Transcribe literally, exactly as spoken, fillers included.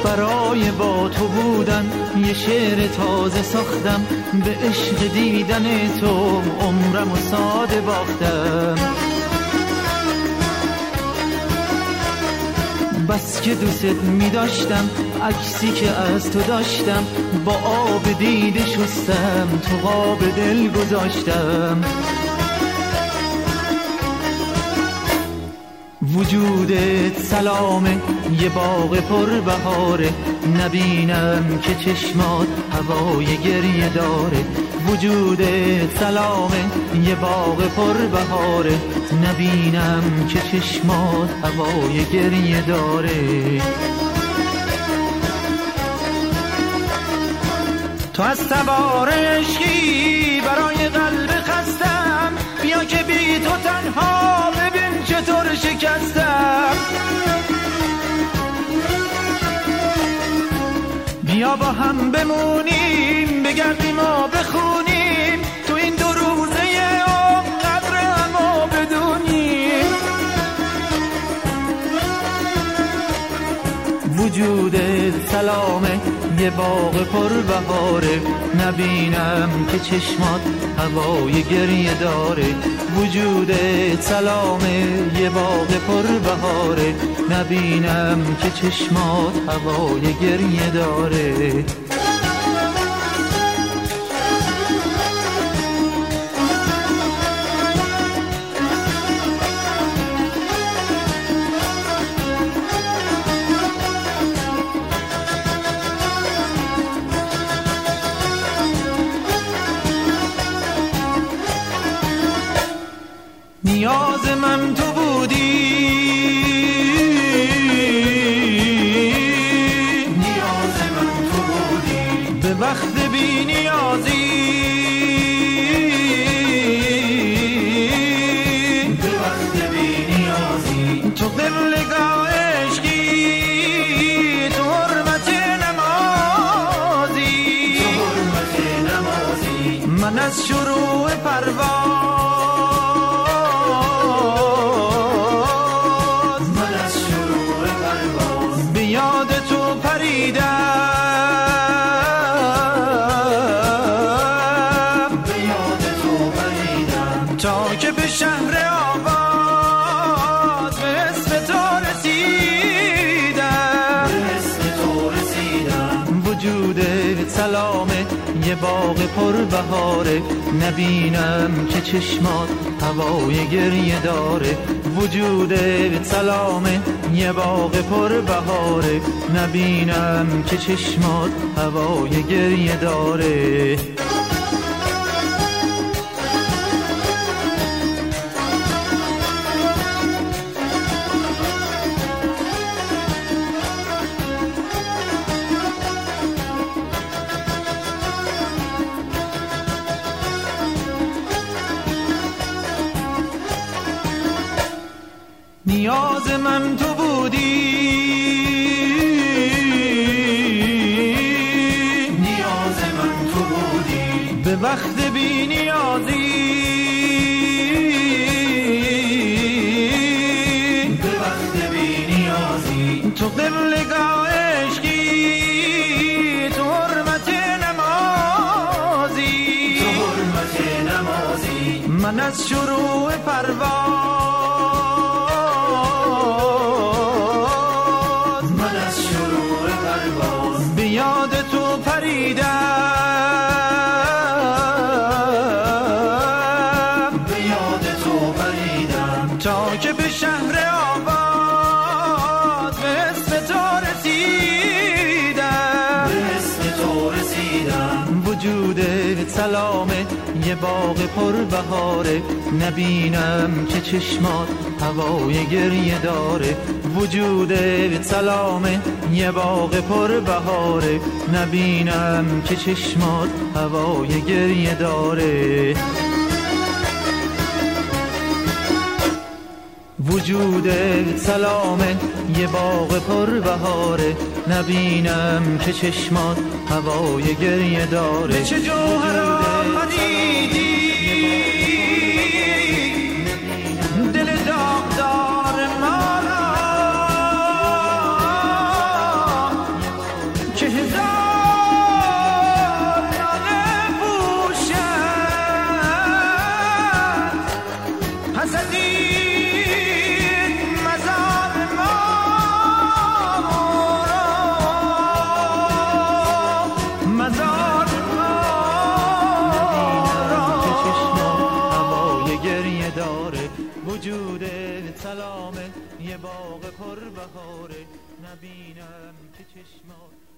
برای با تو بودن یه شعر تازه ساختم، به عشق دیدن تو عمرم و ساده باختم. بس که دوست می داشتم، عکسی که از تو داشتم با آب دیده شستم، تو قاب دل گذاشتم. وجودت سلامه، یه باغ پر بهاره، نبینم که چشمات هوای گریه داره. وجودت سلامه، یه باغ پر بهاره، نبینم که چشمات هوای گریه داره. تو از سوار عشقی برای قلب خستم، بیا که بی تو تنها ببین چطور شکستم. بیا با هم بمونیم، بگردیم و بخونیم، تو این دو روزه عمر قدر همو بدونیم. وجودت سلامه، یه باغ پر بهاره، نبینم که چشمات هوای گریه داره. وجودت سلامه، یه باغ پر بهاره، نبینم که چشمات هوای گریه داره. نیاز من تو بودی، نیاز من تو بودی، به وقت بی نیازی، به وقت بی نیازی، تو قبلگاه عشقی، تو حرمت نمازی، تو حرمت نمازی. من از شروع پرواز تا که به شهر آواز به اسم تو رسیدم، به اسم تو رسیدم. وجودت سلامه، یه باغ پر بهاره، نبینم که چشمات هوای گریه داره. وجودت سلامه، یه باغ پر بهاره، نبینم که چشمات هوای گریه داره. نیاز من تو بودی، نیاز من تو بودی، به وقت بی نیازی، به وقت بی نیازی. تو قبلگاه عشقی، تو حرمت نمازی، تو حرمت نمازی. من از شروع پرواز به یاد تو پریدم، به یاد تو پریدم. تا که به شهر آواز به اسم تو رسیدم، به اسم تو رسیدم. وجودت سلامه، یه باغ پر بهاره، نبینم که چشمات هوای گریه داره. وجودت سلامه، یه باغ پر بهاره، نبینم که چشمات هوای گریه داره. وجودت سلامه، یه باغ پر بهاره، نبینم که چشمات هوای گریه داره. چه جوهر آفریدی، دل داغدار ما را، نبینم که چشمات